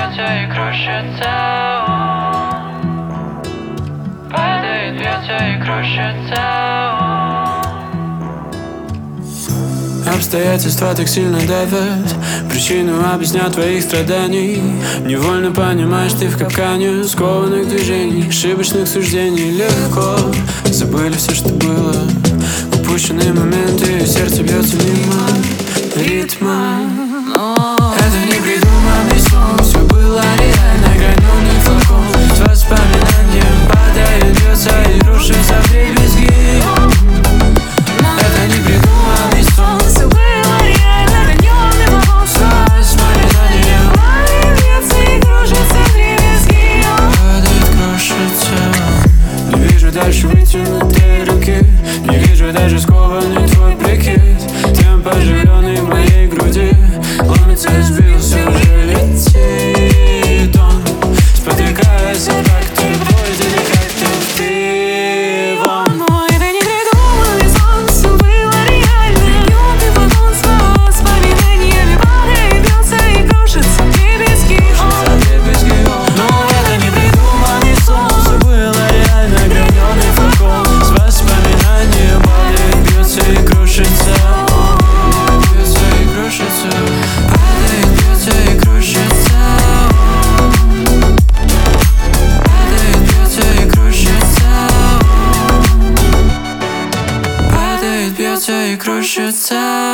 бьется и крушится он. Падает, бьется и крушится он. Обстоятельства так сильно давят, причину объяснят твоих страданий. Невольно понимаешь, ты в капкане скованных движений, ошибочных суждений. Легко забыли все, что было, упущенные моменты, сердце бьется мимо ритма. Это не придуманный сон, все было реально, граненый флакон с воспоминанием падает, бьется и рушится вдребезги. Это не придуманный сон, все было реально, граненый флакон с воспоминанием падает, бьется и кружится вдребезги. падает, крошится. Не вижу дальше вытянутой руки, не вижу даже скованный твой прикид. Темп оживленный в моей груди ломится, сбился, уже летит он, спотыкаясь, как ты в поезде, как ты в пивом. Но это не придуманный сон, все было реально, граненый флакон с воспоминаниями падает, бьется и кружится вдребезги. Но это не придуманный сон, все было реально, граненый флакон с воспоминанием падает, бьется и крушится. Бьется и крушится, падает, бьется и крушится. Падает, бьется и крушится. Падает, бьется и крушится.